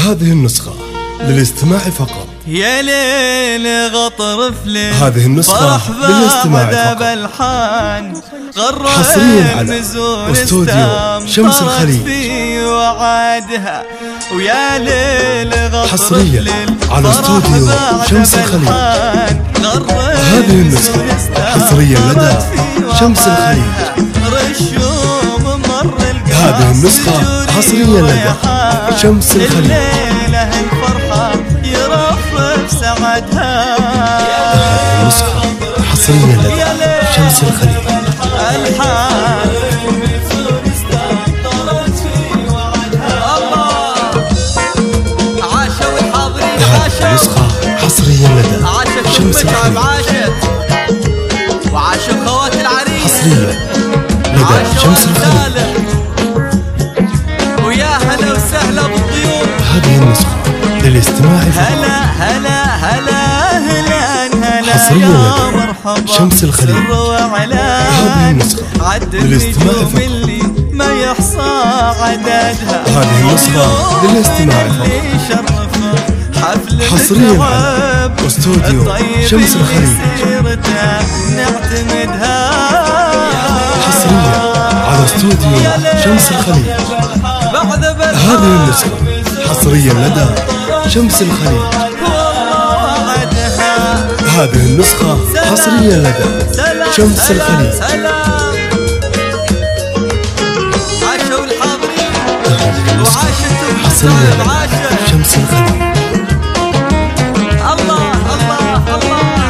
هذه النسخة للاستماع فقط. يا ليل غطر فليل هذه النسخة للاستماع فقط. حصريا على استوديو شمس الخليج وعادها ويا ليل غطر حصريا على استوديو شمس الخليج. هذه النسخة حصريا لدى شمس الخليج. هذه النسخة حصريا لدى شمس الخليج. الفرحة يرفرف سعدها. هذه النسخة حصريا لدى شمس الخليج. الحال عاشوا الحاضرين. هذه النسخة حصريا لدى شمس الخليج. وعاشوا خوات العريس حصريا لدى شمس الخليج. ويا هلا وسهلا بالضيوف. هذه النسخة للاستماع فقط. هلا هلا هلا هلا حصريا لدى شمس الخليج. هذه النسخة للاستماع فقط. ما يحصى عددها. هذه النسخة للاستماع فقط. حصريا على استوديو شمس الخليج. نعتمدها حصريا على استوديو شمس الخليج. هذه النسخة حصريا لدى شمس الخليج. هذه النسخة حصريا لدى شمس الخليج. عاشوا الحاضرين. هذه النسخة حصريا لدى شمس الخليج. الله الله الله.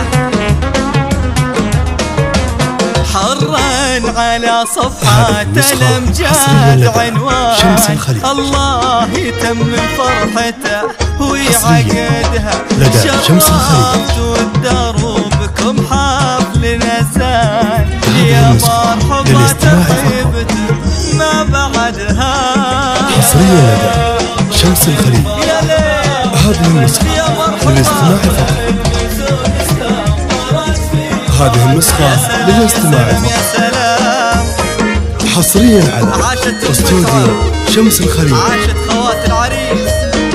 حرا على صفحات الامجاد عنوان. الله يتم فرحته ويعقدها. لدى شمس الخليج. ودربكم حفل نزال. يا مرحبا طيبته ما بعدها. حصريا لدى شمس الخليج. هذه النسخة للاستماع فقط. هذه النسخة للاستماع فقط. حصريا على استوديو شمس الخليج. عاشت خوات العريس.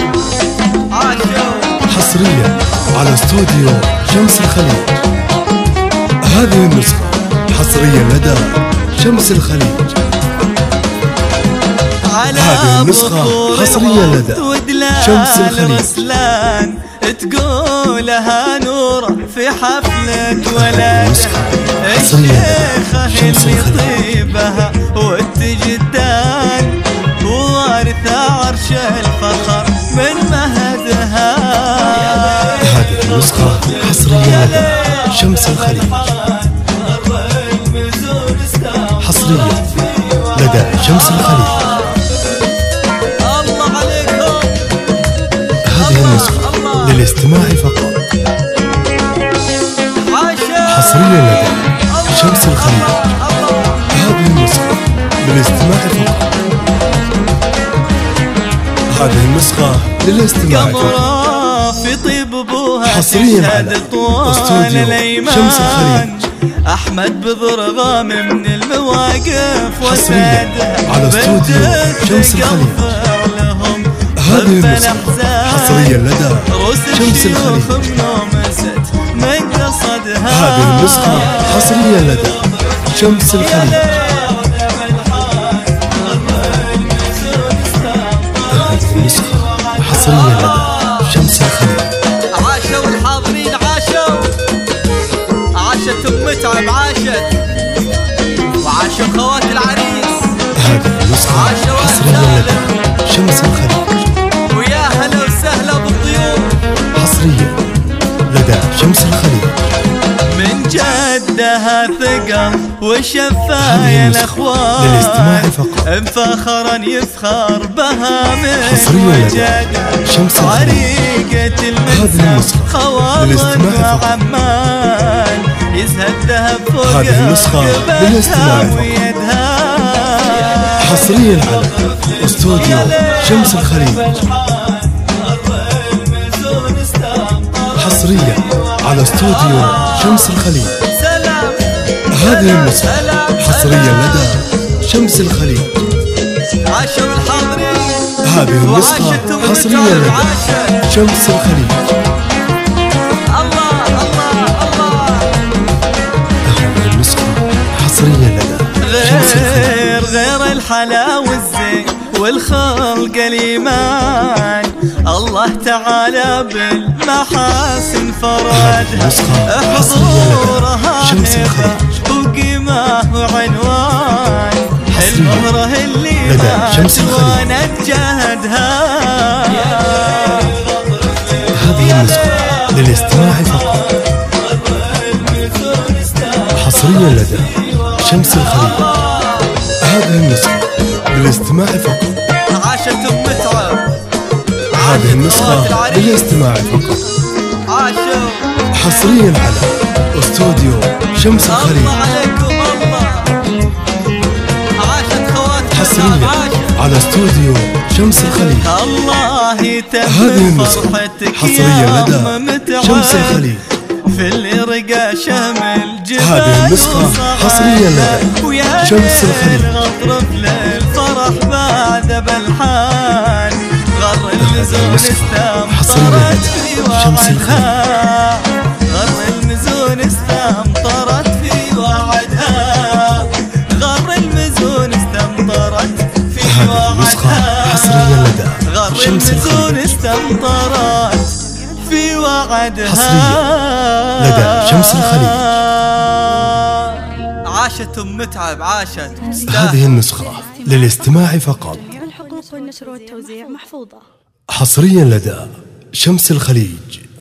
حصريا على استوديو شمس الخليج. هذه النسخة حصريا لدى شمس الخليج. هذه النسخة حصريا لدى شمس الخليج. تقولها نور في حفلة ولادها. الشيخة اللي طيبها والتجدان وارث عرش الفخر من مهدها. هذه النسخة حصريا لدى شمس الخليج. حصريا لدى شمس الخليج. هذه النسخة للاستماع فقط. حصريا لدى شمس الخليج. هذه النسخة للاستماع فقط. هذه النسخة للاستماع فقط. في طيب ابوها حصريا على استوديو شمس الخليج. احمد بضرغام من المواقف. حصريا على استوديو شمس الخليج. هذه النسخة حصريا لدى شمس الخليج. هذه النسخة حصريا لدى شمس الخليج. هذه النسخة حصريا لدى شمس الخليج. عاشوا الحاضرين. عاشت ام متعب. وعاشوا خوات العريس. هذه النسخة حصريا لدى شمس الخليج. ويا هلا وسهلا بالضيوف. حصريا لدى شمس الخليج. من جدها ثقل وشفايا الاخوان. للاستماع فقط. فخرا يفخر بها من حصريا لدى شمس الخليج. هذه النسخة للاستماع فقط. يزهد ذهب فوق. هذه النسخة للاستماع فقط. حصريا على استوديو شمس الخليج. حصريا على استوديو شمس الخليج. هذه النسخة حصريا لدى شمس الخليج. عاشوا الحاضرين. هذه النسخة حصريا لدى شمس الخليج. الله الله الله. هذه النسخة حصريا لدى شمس الخليج. غير الحلا والزين والخلق الإيمان، الله تعالى بالمحاسن فرادها. حضورها هبة وقيمة وعنوان، المهرة اللي وانت جهدها. هذه النسخة للاستماع فقط، حصريا لدى شمس الخليج. هذه النسخة للاستماع فقط. عاشت متعب. هذه النسخة للاستماع فقط، حصريا على استوديو شمس الخليج. الله عليكم الله. عاشت خواتنا حصريا على استوديو شمس الخليج. الله يتم هذه النسخة فرحتك حصريا يا لدى متعب. شمس الخليج. في اللي رقى شمل جبال. هذه النسخة حصريا لدى شمس الخليج. غطرف للفرح بعد بالحان، غر المزون استمطرت في وعدها. غر المزون استمطرت في وعدها. غر المزون استمطرت في وعدها. حصريا لدى شمس المزون الخليج. استمطرت في وعدها. حصريا لدى شمس الخليج. عاشت متعب عاشت. هذه النسخة للاستماع فقط، الحقوق والنشر والتوزيع محفوظة. حصريا لدى شمس الخليج.